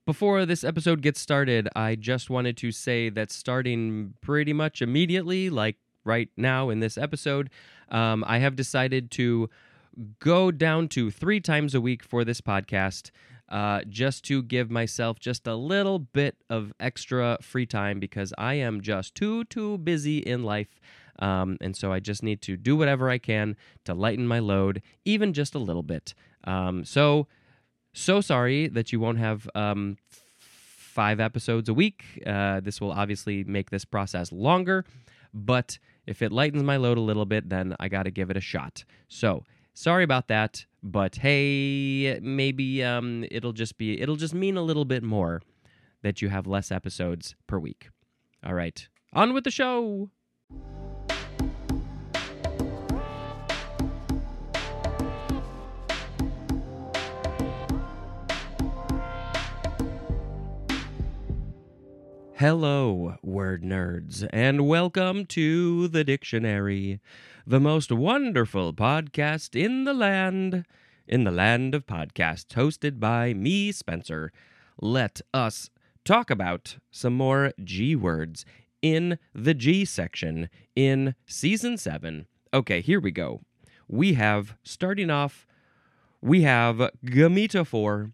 Before this episode gets started, I just wanted to say that starting pretty much immediately, like right now in this episode, I have decided to go down to 3 times a week for this podcast, just to give myself just a little bit of extra free time because I am just too busy in life. And so I just need to do whatever I can to lighten my load, even just a little bit. So sorry that you won't have 5 episodes a week. This will obviously make this process longer, but if it lightens my load a little bit, then I got to give it a shot. So sorry about that, but hey, maybe it'll just mean a little bit more that you have less episodes per week. All right, on with the show. Hello, word nerds, and welcome to the Dictionary, the most wonderful podcast in the land of podcasts, hosted by me, Spencer. Let us talk about some more G words in the G section in Season 7. Okay, here we go. Starting off, we have gametophore.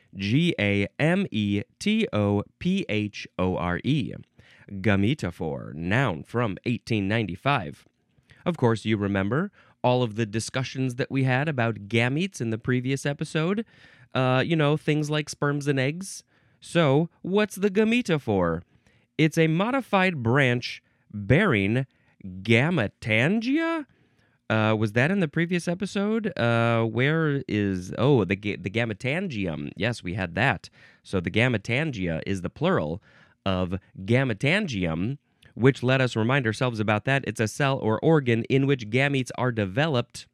Gametophore. Gametophore, noun from 1895. Of course, you remember all of the discussions that we had about gametes in the previous episode. Things like sperms and eggs. So, what's the gametophore? It's a modified branch bearing gametangia? Was that in the previous episode? Where is... Oh, the gametangium. Yes, we had that. So the gametangia is the plural of gametangium, which let us remind ourselves about that. It's a cell or organ in which gametes are developed.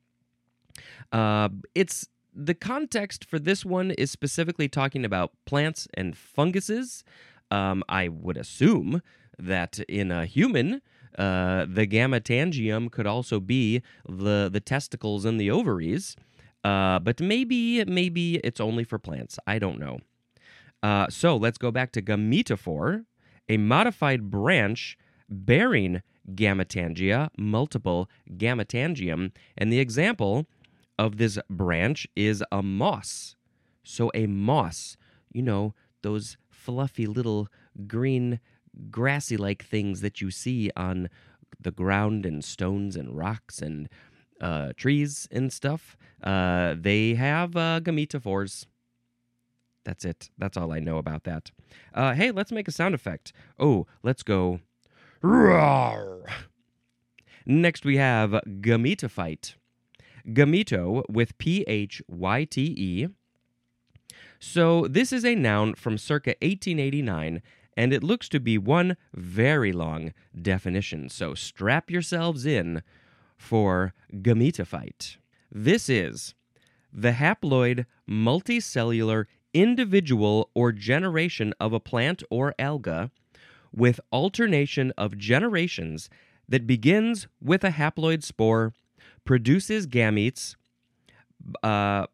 The context for this one is specifically talking about plants and funguses. I would assume that in a human... the gametangium could also be the testicles and the ovaries, but maybe it's only for plants. I don't know. So let's go back to gametophore, a modified branch bearing gametangia, multiple gametangium, and the example of this branch is a moss. So a moss, those fluffy little green grassy-like things that you see on the ground and stones and rocks and trees and stuff. They have gametophores. That's it. That's all I know about that. Hey, let's make a sound effect. Oh, let's go. Roar. Next we have gametophyte. Gameto with P-H-Y-T-E. So this is a noun from circa 1889, and it looks to be one very long definition, so strap yourselves in for gametophyte. This is the haploid multicellular individual or generation of a plant or alga with alternation of generations that begins with a haploid spore, produces gametes by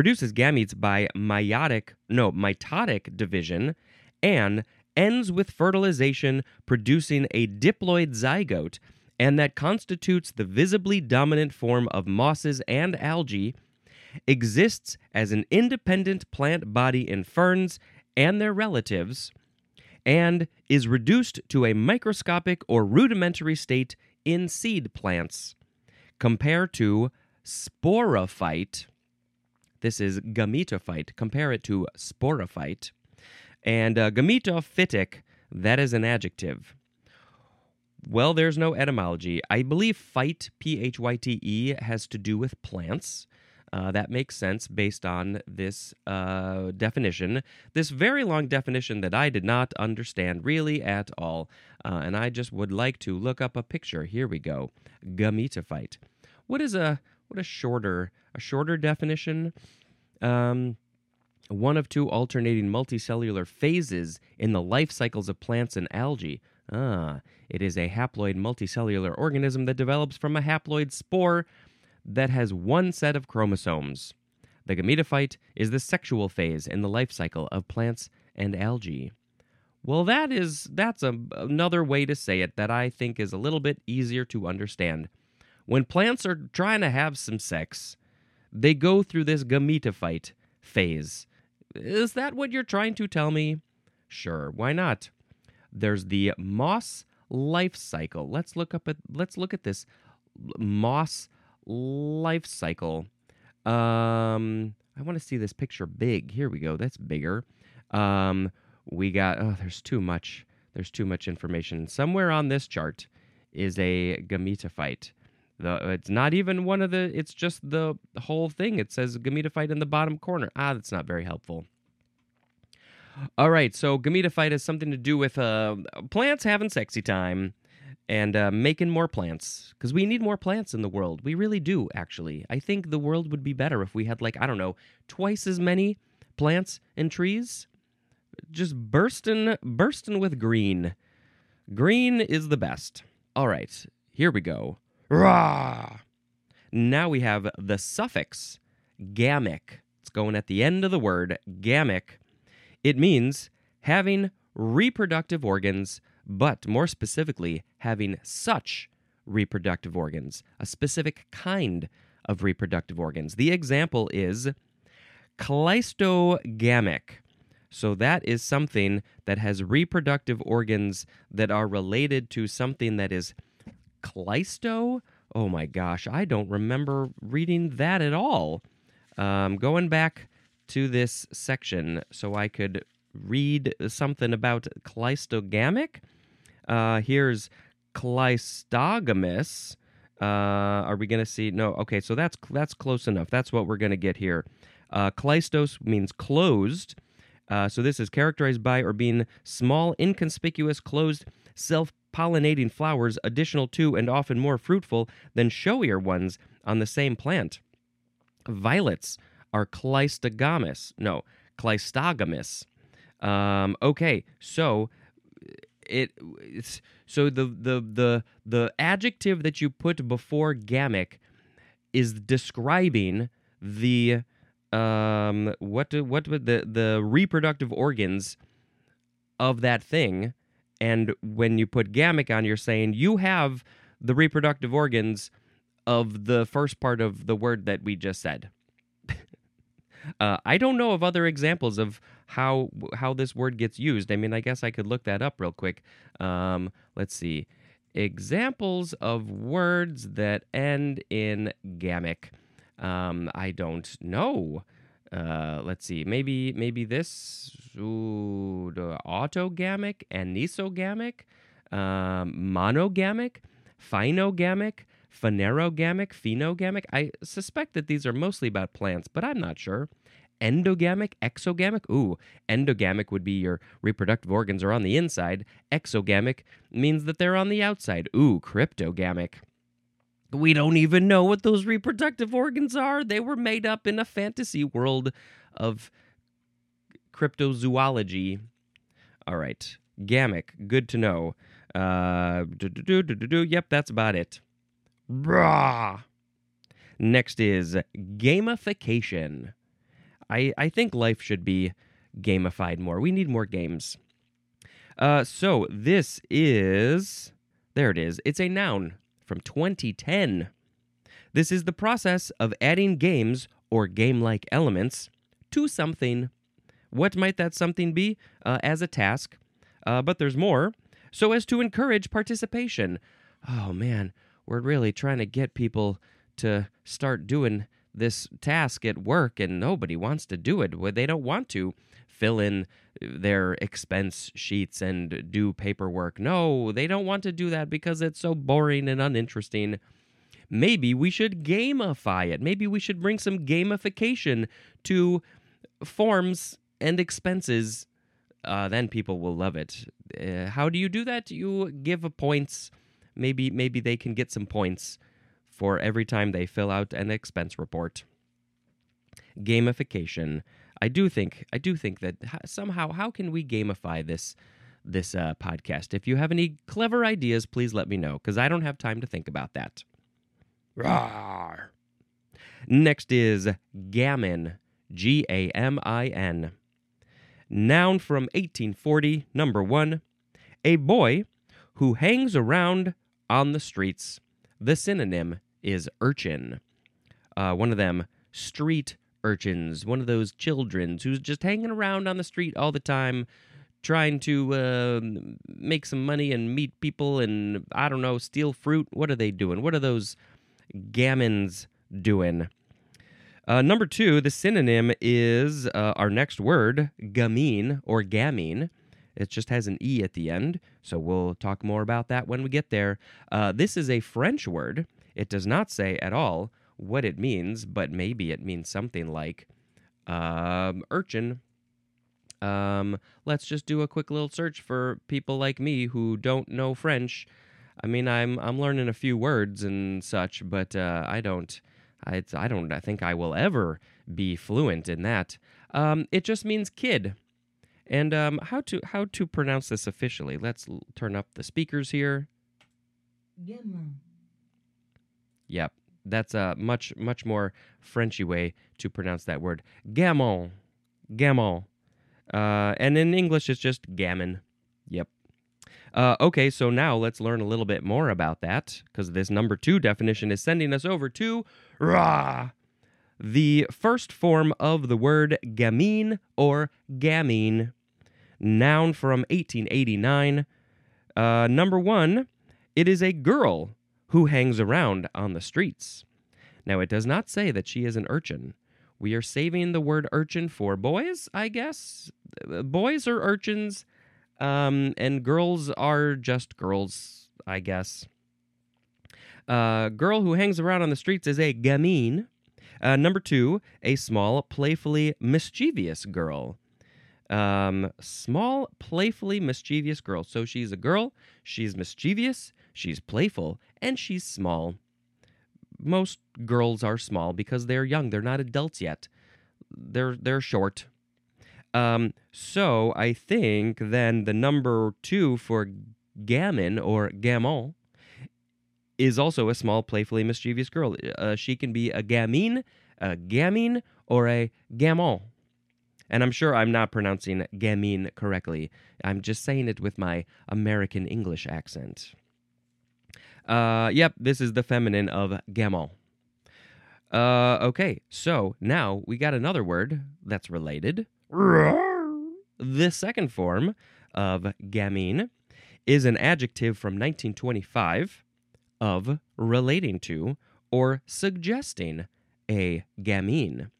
mitotic division, and ends with fertilization producing a diploid zygote, and that constitutes the visibly dominant form of mosses and algae, exists as an independent plant body in ferns and their relatives, and is reduced to a microscopic or rudimentary state in seed plants. Compare to sporophyte. This is gametophyte. Compare it to sporophyte. And gametophytic, that is an adjective. Well, there's no etymology. I believe phyte, P-H-Y-T-E, has to do with plants. That makes sense based on this definition. This very long definition that I did not understand really at all. And I just would like to look up a picture. Here we go. Gametophyte. What is a shorter definition? One of two alternating multicellular phases in the life cycles of plants and algae. It is a haploid multicellular organism that develops from a haploid spore that has one set of chromosomes. The gametophyte is the sexual phase in the life cycle of plants and algae. Well, that's another way to say it that I think is a little bit easier to understand. When plants are trying to have some sex, they go through this gametophyte phase. Is that what you're trying to tell me? Sure, why not? There's the moss life cycle. Let's look at this moss life cycle. I want to see this picture big. Here we go. That's bigger. We got there's too much information. Somewhere on this chart is a gametophyte. It's not even one of the, it's just the whole thing. It says gametophyte in the bottom corner. That's not very helpful. All right, so gametophyte has something to do with plants having sexy time and making more plants, because we need more plants in the world. We really do, actually. I think the world would be better if we had, like, I don't know, twice as many plants and trees. Just bursting with green. Green is the best. All right, here we go. Rah! Now we have the suffix gamic. It's going at the end of the word, gamic. It means having reproductive organs, but more specifically, having such reproductive organs, a specific kind of reproductive organs. The example is cleistogamic. So that is something that has reproductive organs that are related to something that is Cleisto? Oh my gosh, I don't remember reading that at all. Going back to this section so I could read something about Cleistogamic. Here's Cleistogamous. Are we going to see? No, okay, so that's close enough. That's what we're going to get here. Kleistos means closed. So this is characterized by or being small, inconspicuous, closed, self-pollinating flowers, additional to and often more fruitful than showier ones on the same plant. Violets are cleistogamous. Okay, so the adjective that you put before gamic is describing the the reproductive organs of that thing, and when you put gamic on, you're saying you have the reproductive organs of the first part of the word that we just said. I don't know of other examples of how this word gets used. I mean, I guess I could look that up real quick. Let's see. Examples of words that end in gamic. I don't know. Let's see. Maybe this. Autogamic, anisogamic, monogamic, phinogamic, phanerogamic, phenogamic. I suspect that these are mostly about plants, but I'm not sure. Endogamic, exogamic. Endogamic would be your reproductive organs are on the inside. Exogamic means that they're on the outside. Cryptogamic. We don't even know what those reproductive organs are. They were made up in a fantasy world of cryptozoology. All right. Gamic, good to know. Yep, that's about it. Brah. Next is gamification. I think life should be gamified more. We need more games. So this is... There it is. It's a noun from 2010. This is the process of adding games or game-like elements to something. What might that something be? As a task. But there's more. So as to encourage participation. Oh, man. We're really trying to get people to start doing this task at work, and nobody wants to do it. They don't want to fill in their expense sheets and do paperwork. No, they don't want to do that because it's so boring and uninteresting. Maybe we should gamify it. Maybe we should bring some gamification to forms and expenses. Then people will love it. How do you do that? You give points. Maybe they can get some points for every time they fill out an expense report. Gamification. I do think that somehow, how can we gamify this podcast? If you have any clever ideas, please let me know, because I don't have time to think about that. Rawr. Next is gammon. Gamin. Noun from 1840, number 1. A boy who hangs around on the streets. The synonym is urchin. One of them street urchins, one of those children who's just hanging around on the street all the time, trying to make some money and meet people and, I don't know, steal fruit. What are they doing? What are those gammons doing? Number 2, the synonym is our next word, gamine or gamine. It just has an E at the end, so we'll talk more about that when we get there. This is a French word. It does not say at all what it means, but maybe it means something like urchin. Let's just do a quick little search for people like me who don't know French. I mean, I'm learning a few words and such, but I don't think I will ever be fluent in that. It just means kid. And how to pronounce this officially? Let's turn up the speakers here. Gamin. Yep, that's a much more Frenchy way to pronounce that word. Gamin, gamin. And in English, it's just gammon. Yep. Okay, so now let's learn a little bit more about that, because this number 2 definition is sending us over to rah, the first form of the word gamine or gamine. Noun from 1889. Number 1, it is a girl who hangs around on the streets. Now, it does not say that she is an urchin. We are saving the word urchin for boys, I guess. Boys are urchins, and girls are just girls, I guess. Girl who hangs around on the streets is a gamine. Number 2, a small, playfully mischievous girl. Small, playfully mischievous girl. So she's a girl, she's mischievous, she's playful, and she's small. Most girls are small because they're young. They're not adults yet. They're short. So I think then the number 2 for gamin or gamin is also a small, playfully mischievous girl. She can be a gamine, or a gamin. And I'm sure I'm not pronouncing gamine correctly. I'm just saying it with my American English accent. Yep, this is the feminine of gamin. Okay, so now we got another word that's related. The second form of gamine is an adjective from 1925 of relating to or suggesting a gamine.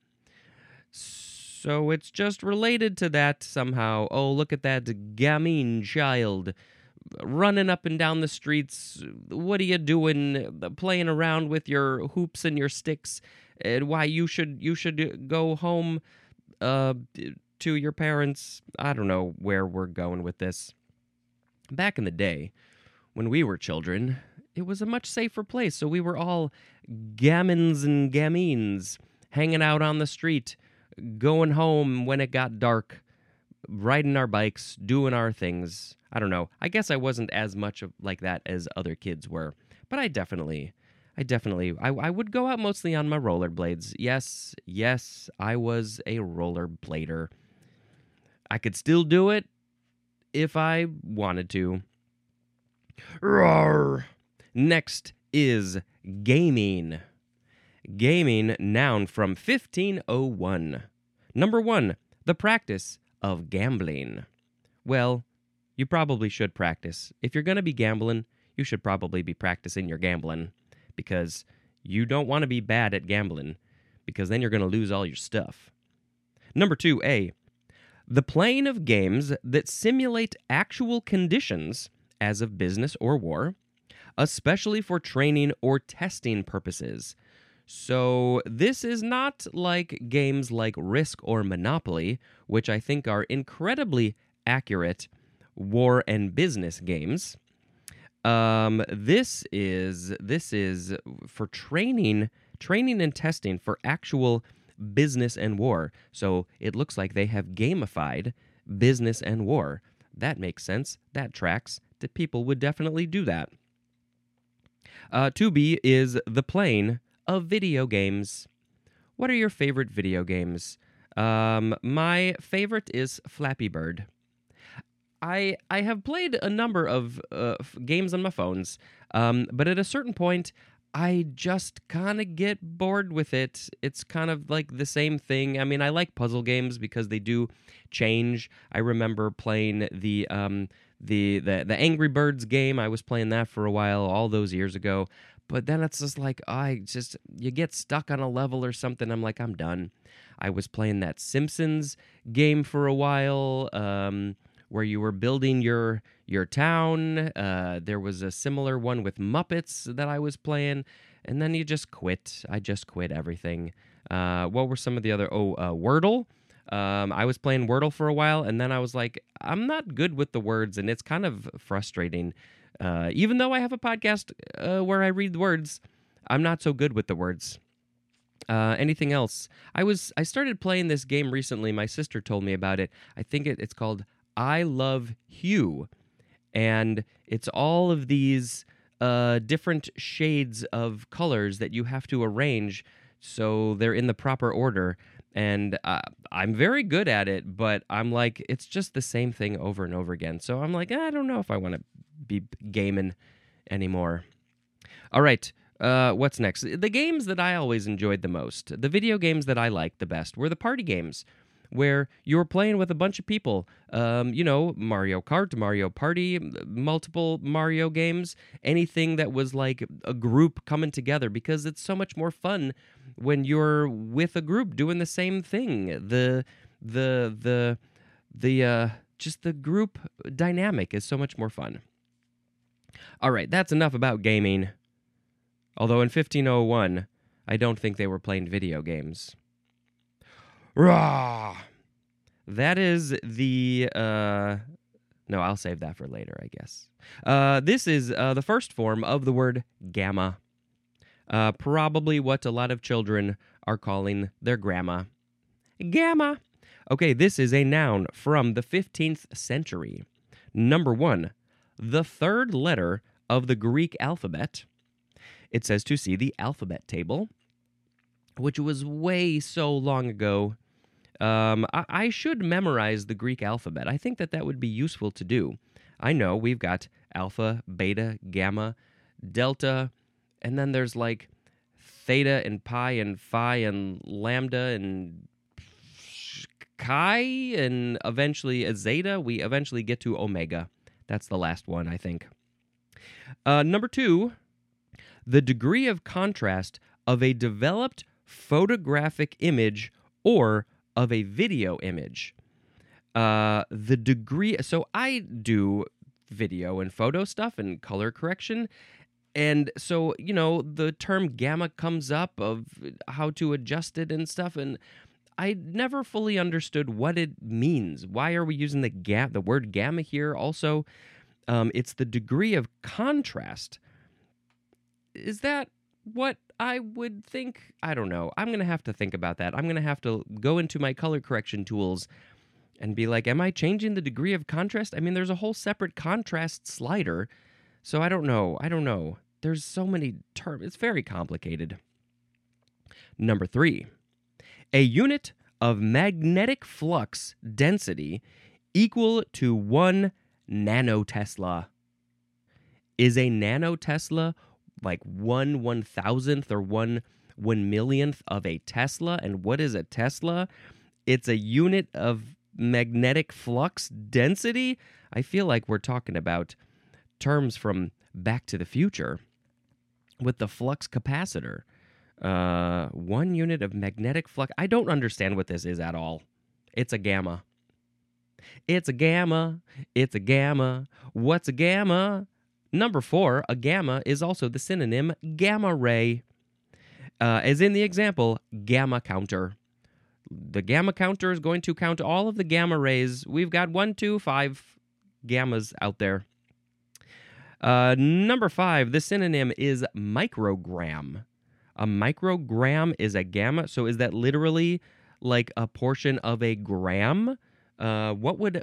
So it's just related to that somehow. Oh, look at that gamine child running up and down the streets. What are you doing? Playing around with your hoops and your sticks. And why you should go home to your parents. I don't know where we're going with this. Back in the day, when we were children, it was a much safer place. So we were all gammons and gamines hanging out on the street, going home when it got dark, riding our bikes, doing our things. I don't know. I guess I wasn't as much like that as other kids were, but I would go out mostly on my rollerblades. Yes, I was a rollerblader. I could still do it if I wanted to. Roar. Next is gaming. Gaming, noun from 1501. Number 1, the practice of gambling. Well, you probably should practice. If you're going to be gambling, you should probably be practicing your gambling, because you don't want to be bad at gambling, because then you're going to lose all your stuff. Number 2A, the playing of games that simulate actual conditions as of business or war, especially for training or testing purposes. So this is not like games like Risk or Monopoly, which I think are incredibly accurate war and business games. This is for training and testing for actual business and war. So it looks like they have gamified business and war. That makes sense. That tracks. That people would definitely do that. 2B is the playing of video games. What are your favorite video games? My favorite is Flappy Bird. I have played a number of games on my phones, but at a certain point, I just kind of get bored with it. It's kind of like the same thing. I mean, I like puzzle games because they do change. I remember playing the Angry Birds game. I was playing that for a while, all those years ago. But then it's just like you get stuck on a level or something. I'm like, I'm done. I was playing that Simpsons game for a while. Where you were building your town. There was a similar one with Muppets that I was playing, and then you just quit. I just quit everything. What were some of the other? Wordle. I was playing Wordle for a while, and then I was like, I'm not good with the words, and it's kind of frustrating. Even though I have a podcast where I read the words, I'm not so good with the words. Anything else? I started playing this game recently. My sister told me about it. I think it's called I Love Hue, and it's all of these different shades of colors that you have to arrange so they're in the proper order. And I'm very good at it, but I'm like, it's just the same thing over and over again. So I'm like, I don't know if I want to be gaming anymore. All right. What's next? The games that I always enjoyed the most, the video games that I liked the best, were the party games, where you were playing with a bunch of people. Mario Kart, Mario Party, multiple Mario games, anything that was like a group coming together, because it's so much more fun when you're with a group doing the same thing. Just the group dynamic is so much more fun. All right, that's enough about gaming. Although in 1501, I don't think they were playing video games. Rah! That is the... No, I'll save that for later, I guess. This is the first form of the word gamma. Probably what a lot of children are calling their grandma. Gamma! Okay, this is a noun from the 15th century. Number 1, the third letter of the Greek alphabet. It says to see the alphabet table, which was way so long ago. I should memorize the Greek alphabet. I think that would be useful to do. I know we've got alpha, beta, gamma, delta, and then there's like theta and pi and phi and lambda and chi and eventually a zeta. We eventually get to omega. That's the last one, I think. Number 2, the degree of contrast of a developed photographic image or of a video image. The degree... So I do video and photo stuff and color correction. And so, the term gamma comes up of how to adjust it and stuff. And I never fully understood what it means. Why are we using the word gamma here? Also, it's the degree of contrast. Is that what I would think? I don't know. I'm going to have to think about that. I'm going to have to go into my color correction tools and be like, am I changing the degree of contrast? I mean, there's a whole separate contrast slider. So I don't know. There's so many terms. It's very complicated. Number 3, a unit of magnetic flux density equal to 1 nanotesla. Is a nanotesla like 1/1000th or 1/1,000,000th of a Tesla? And what is a Tesla? It's a unit of magnetic flux density. I feel like we're talking about terms from Back to the Future with the flux capacitor. 1 unit of magnetic flux. I don't understand what this is at all. It's a gamma. It's a gamma. It's a gamma. What's a gamma? Number 4, a gamma is also the synonym gamma ray. As in the example, gamma counter. The gamma counter is going to count all of the gamma rays. We've got 1, 2, 5 gammas out there. Number 5, the synonym is microgram. A microgram is a gamma. So is that literally like a portion of a gram? Now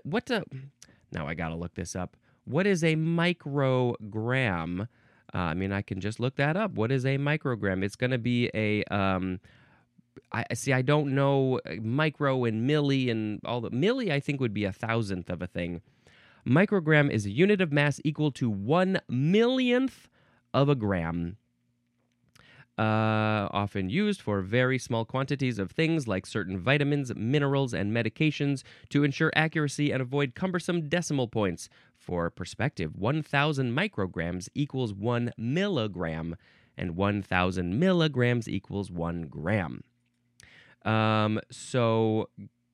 I gotta look this up. What is a microgram? I can just look that up. What is a microgram? It's going to be a I see. I don't know micro and milli and all the milli. I think would be 1,000th of a thing. Microgram is a unit of mass equal to 1/1,000,000th of a gram. Often used for very small quantities of things like certain vitamins, minerals, and medications to ensure accuracy and avoid cumbersome decimal points. For perspective, 1,000 micrograms equals 1 milligram, and 1,000 milligrams equals 1 gram. So,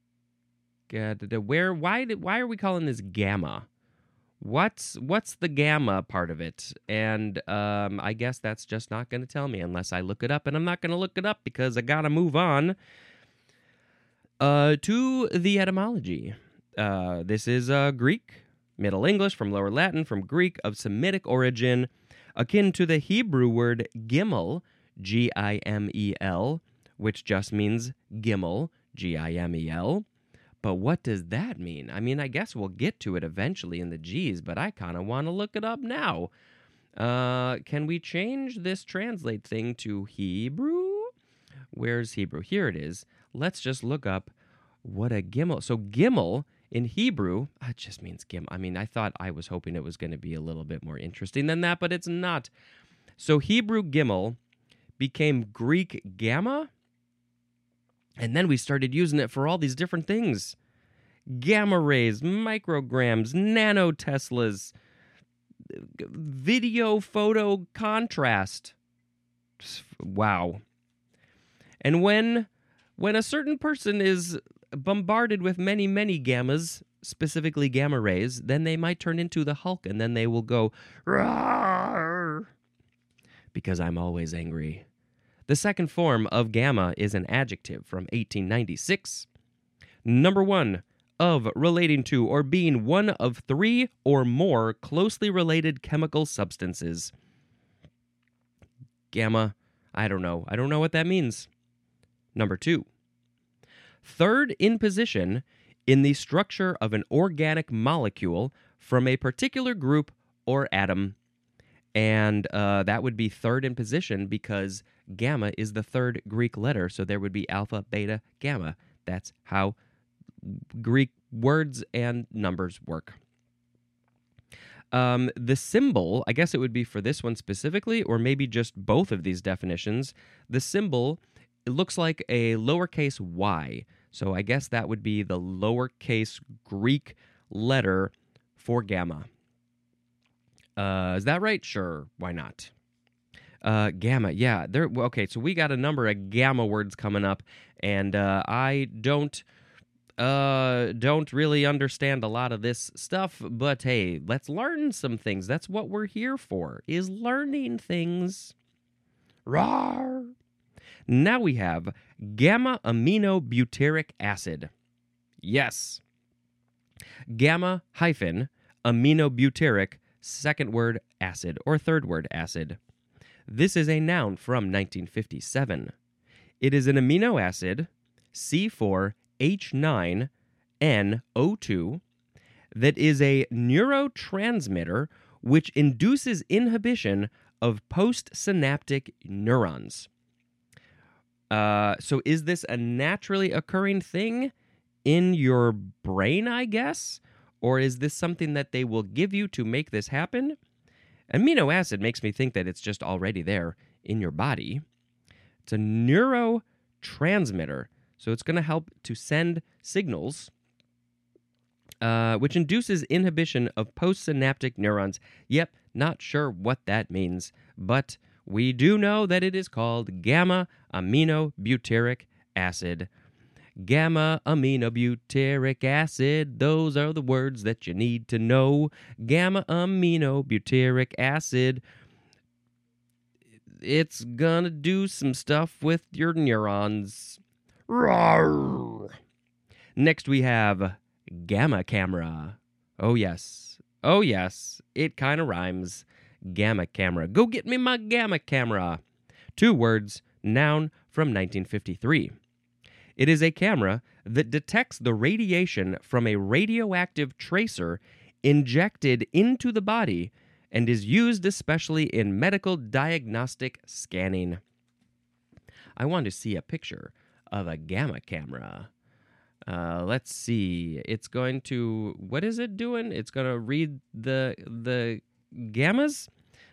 why are we calling this gamma? What's the gamma part of it? And I guess that's just not going to tell me unless I look it up, and I'm not going to look it up because I got to move on to the etymology. This is Greek, Middle English, from Lower Latin, from Greek of Semitic origin, akin to the Hebrew word gimel, Gimel, which just means gimel, Gimel. But what does that mean? I mean, I guess we'll get to it eventually in the G's, but I kind of want to look it up now. Can we change this translate thing to Hebrew? Where's Hebrew? Here it is. Let's just look up what a gimel. So gimel in Hebrew, it just means gimel. I mean, I was hoping it was going to be a little bit more interesting than that, but it's not. So Hebrew gimel became Greek gamma, and then we started using it for all these different things. Gamma rays, micrograms, nanoteslas, video photo contrast. Wow. And when a certain person is bombarded with many, many gammas, specifically gamma rays, then they might turn into the Hulk, and then they will go, "Rawr," because I'm always angry. The second form of gamma is an adjective from 1896. Number 1, of, relating to, or being one of 3 or more closely related chemical substances. Gamma, I don't know. I don't know what that means. Number 2, third in position in the structure of an organic molecule from a particular group or atom. And that would be third in position because gamma is the third Greek letter, so there would be alpha, beta, gamma. That's how Greek words and numbers work. The symbol, I guess it would be for this one specifically, or maybe just both of these definitions. The symbol, it looks like a lowercase y, so I guess that would be the lowercase Greek letter for gamma. Is that right? Sure. Why not? Gamma. Yeah. Okay. So we got a number of gamma words coming up, and I don't really understand a lot of this stuff. But hey, let's learn some things. That's what we're here for, is learning things. Rawr. Now we have gamma-aminobutyric acid. Yes. Gamma-aminobutyric, second word acid, or third word acid. This is a noun from 1957. It is an amino acid, C4H9NO2, that is a neurotransmitter which induces inhibition of postsynaptic neurons. So is this a naturally occurring thing in your brain, I guess? Or is this something that they will give you to make this happen? Amino acid makes me think that it's just already there in your body. It's a neurotransmitter, so it's going to help to send signals, which induces inhibition of postsynaptic neurons. Yep, not sure what that means, but we do know that it is called gamma-aminobutyric acid. Gamma-aminobutyric acid, those are the words that you need to know. Gamma-aminobutyric acid, it's gonna do some stuff with your neurons. Rawr. Next we have gamma camera. Oh yes, it kind of rhymes. Gamma camera. Go get me my gamma camera. 2 words, noun from 1953. It is a camera that detects the radiation from a radioactive tracer injected into the body and is used especially in medical diagnostic scanning. I want to see a picture of a gamma camera. Let's see. It's going to, what is it doing? It's going to read the gammas.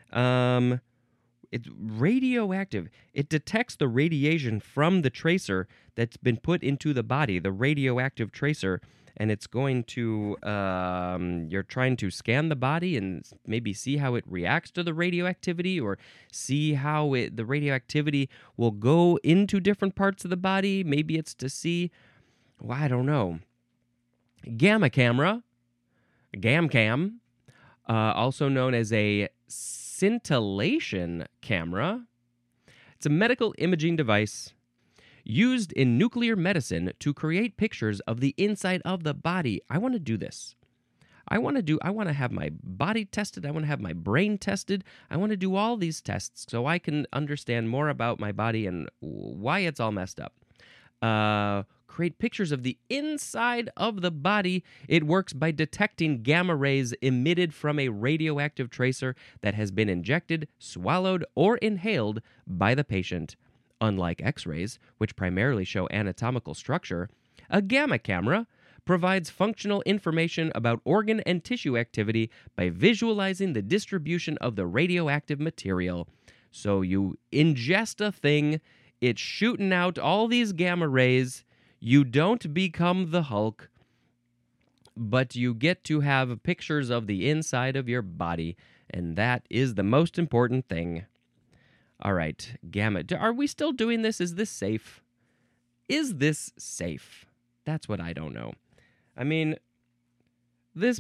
It's radioactive. It detects the radiation from the tracer that's been put into the body, the radioactive tracer, and it's going to, you're trying to scan the body and maybe see how it reacts to the radioactivity, or see how the radioactivity will go into different parts of the body. Maybe it's to see, well, I don't know. Gamma camera, GamCam, also known as a scintillation camera. It's a medical imaging device used in nuclear medicine to create pictures of the inside of the body. I want to do this. I want to have my body tested. I want to have my brain tested. I want to do all these tests so I can understand more about my body and why it's all messed up. Create pictures of the inside of the body. It works by detecting gamma rays emitted from a radioactive tracer that has been injected, swallowed, or inhaled by the patient. Unlike X-rays, which primarily show anatomical structure, a gamma camera provides functional information about organ and tissue activity by visualizing the distribution of the radioactive material. So you ingest a thing, it's shooting out all these gamma rays. You don't become the Hulk, but you get to have pictures of the inside of your body, and that is the most important thing. All right, gamma. Are we still doing this? Is this safe? Is this safe? That's what I don't know. I mean, this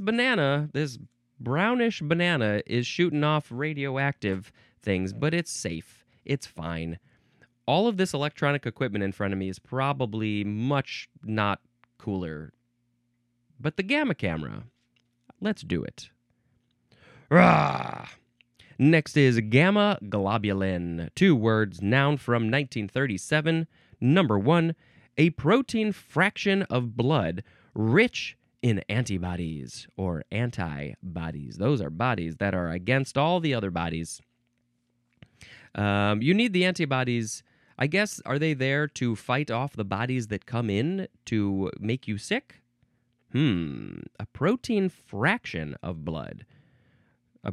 brownish banana is shooting off radioactive things, but it's safe. It's fine. All of this electronic equipment in front of me is probably much not cooler. But the gamma camera, let's do it. Rah! Next is gamma globulin. 2 words, noun from 1937. Number 1, a protein fraction of blood rich in antibodies or antibodies. Those are bodies that are against all the other bodies. You need the antibodies. I guess, are they there to fight off the bodies that come in to make you sick? A protein fraction of blood. How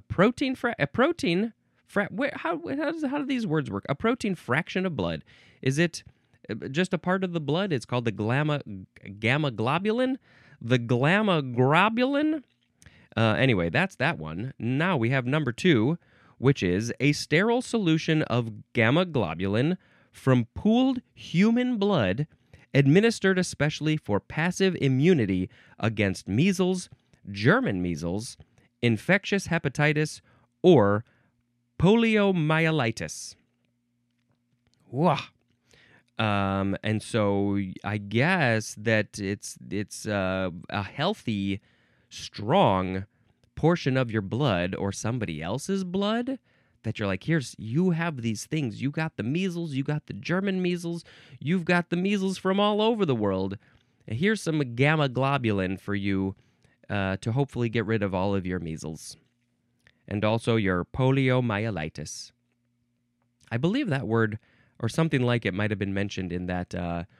do these words work? A protein fraction of blood. Is it just a part of the blood? It's called the gamma globulin? The gamma globulin? Anyway, that's that one. Now we have number 2, which is a sterile solution of gamma globulin from pooled human blood administered especially for passive immunity against measles, German measles, infectious hepatitis, or poliomyelitis. Wah. And so I guess that it's a healthy, strong portion of your blood or somebody else's blood that you're like, you have these things. You got the measles, you got the German measles, you've got the measles from all over the world. And here's some gamma globulin for you to hopefully get rid of all of your measles. And also your poliomyelitis. I believe that word, or something like it, might have been mentioned in that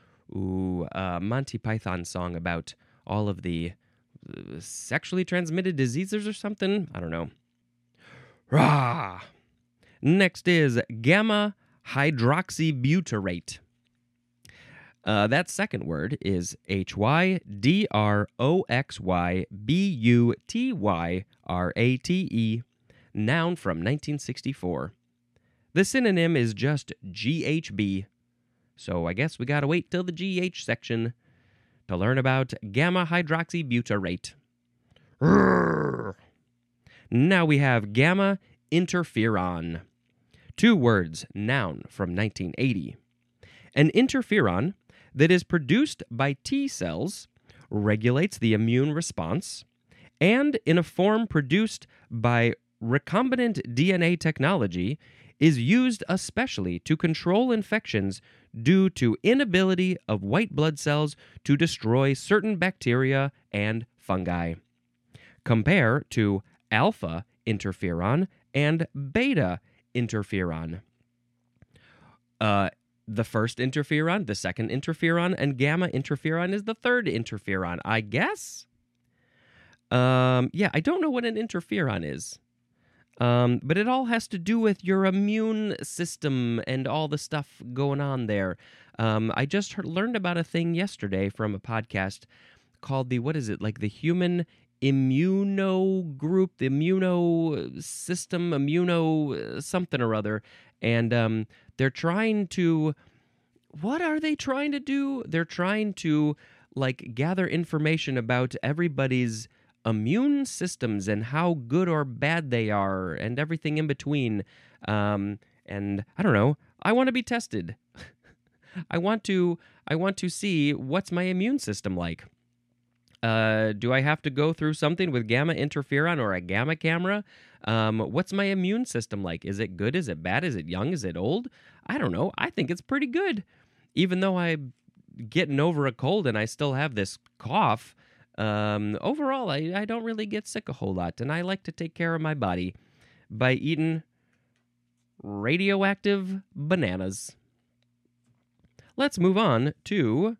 Monty Python song about all of the sexually transmitted diseases or something. I don't know. Rah! Next is gamma hydroxybutyrate. That second word is HYDROXYBUTYRATE, noun from 1964. The synonym is just GHB. So I guess we gotta wait till the GH section to learn about gamma hydroxybutyrate. Now we have gamma interferon. 2 words, noun from 1980. An interferon that is produced by T cells, regulates the immune response, and in a form produced by recombinant DNA technology, is used especially to control infections due to inability of white blood cells to destroy certain bacteria and fungi. Compare to alpha interferon and beta interferon. the first interferon, the second interferon, and gamma interferon is the third interferon, I guess. Yeah, I don't know what an interferon is. But it all has to do with your immune system and all the stuff going on there. I just learned about a thing yesterday from a podcast called the Human Immuno Group, the Immuno System, Immuno something or other. And they're trying to, what are they trying to do? They're trying to gather information about everybody's immune systems and how good or bad they are and everything in between. And I don't know. I want to be tested. I want to see what's my immune system like. Do I have to go through something with gamma interferon or a gamma camera? What's my immune system like? Is it good? Is it bad? Is it young? Is it old? I don't know. I think it's pretty good. Even though I'm getting over a cold and I still have this cough, overall, I don't really get sick a whole lot, and I like to take care of my body by eating radioactive bananas. Let's move on to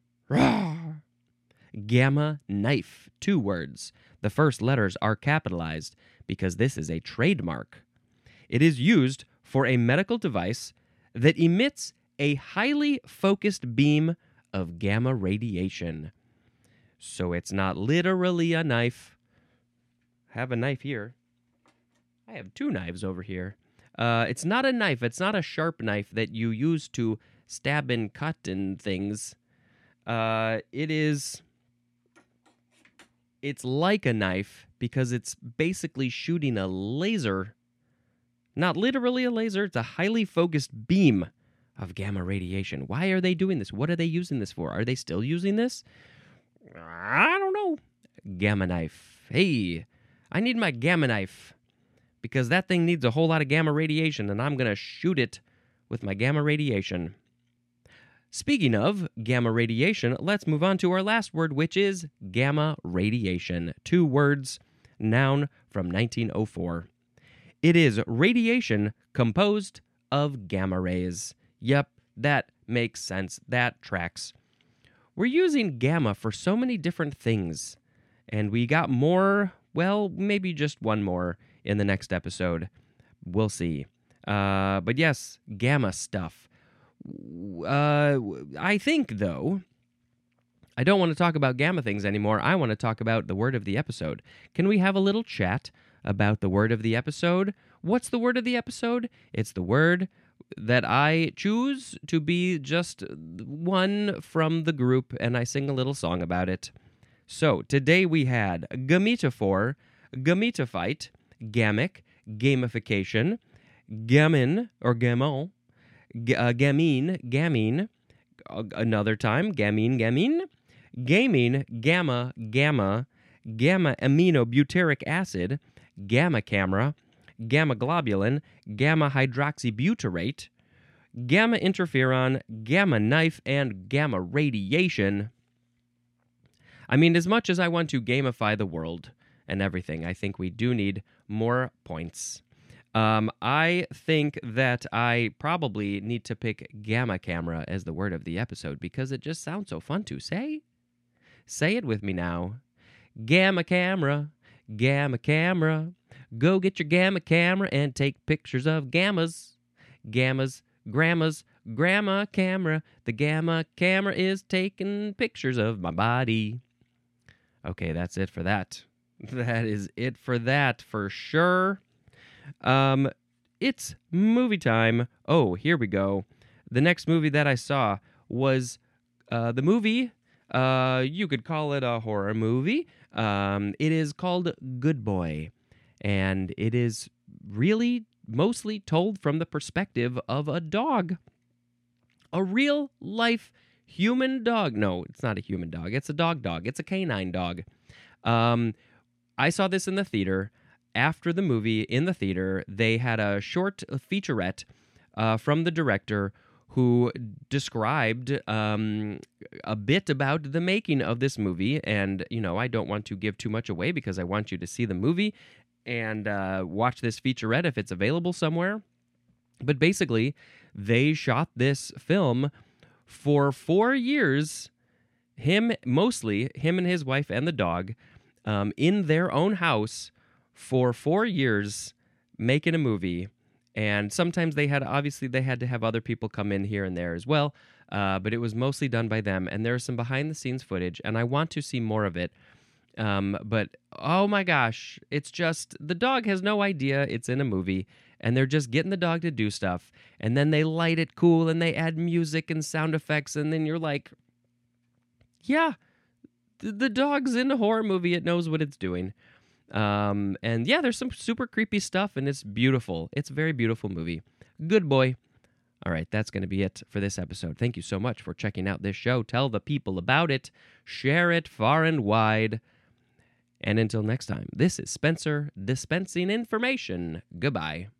gamma knife. 2 words. The first letters are capitalized because this is a trademark. It is used for a medical device that emits a highly focused beam of gamma radiation. So it's not literally a knife. I have a knife here. I have 2 knives over here. It's not a knife. It's not a sharp knife that you use to stab and cut and things. It's like a knife because it's basically shooting a laser. Not literally a laser. It's a highly focused beam of gamma radiation. Why are they doing this? What are they using this for? Are they still using this? I don't know. Gamma knife. Hey, I need my gamma knife because that thing needs a whole lot of gamma radiation, and I'm going to shoot it with my gamma radiation. Speaking of gamma radiation, let's move on to our last word, which is gamma radiation. 2 words, noun from 1904. It is radiation composed of gamma rays. Yep, that makes sense. That tracks. We're using gamma for so many different things, and we got more, well, maybe just one more in the next episode. We'll see. But yes, gamma stuff. I think, though, I don't want to talk about gamma things anymore. I want to talk about the word of the episode. Can we have a little chat about the word of the episode? What's the word of the episode? It's the word that I choose to be just one from the group, and I sing a little song about it. So, today we had gametophore, gametophyte, gamic, gamification, gamin, or gamon, gamine, another time, gamine, gaming, gamma, gamma aminobutyric acid, gamma camera, gamma globulin, gamma hydroxybutyrate, gamma interferon, gamma knife, and gamma radiation. I mean, as much as I want to gamify the world and everything, I think we do need more points. I think that I probably need to pick gamma camera as the word of the episode because it just sounds so fun to say. Say it with me now. Gamma camera, gamma camera. Go get your gamma camera and take pictures of gammas. Gammas, grandmas, grandma camera. The gamma camera is taking pictures of my body. Okay, that's it for that. That is it for that for sure. It's movie time. Oh, here we go. The next movie that I saw was the movie. You could call it a horror movie. It is called Good Boy. And it is really mostly told from the perspective of a dog. A real-life human dog. No, it's not a human dog. It's a dog. It's a canine dog. I saw this in the theater. After the movie, in the theater, they had a short featurette from the director who described a bit about the making of this movie. And, you know, I don't want to give too much away because I want you to see the movie and watch this featurette if it's available somewhere. But basically, they shot this film for 4 years. Mostly him and his wife and the dog, in their own house for 4 years, making a movie. And sometimes they had to have other people come in here and there as well. But it was mostly done by them. And there's some behind the scenes footage, and I want to see more of it. But oh my gosh, it's just the dog has no idea it's in a movie, and they're just getting the dog to do stuff. And then they light it cool and they add music and sound effects. And then you're like, yeah, the dog's in a horror movie. It knows what it's doing. And yeah, there's some super creepy stuff, and it's beautiful. It's a very beautiful movie. Good boy. All right, that's going to be it for this episode. Thank you so much for checking out this show. Tell the people about it. Share it far and wide. And until next time, this is Spencer dispensing information. Goodbye.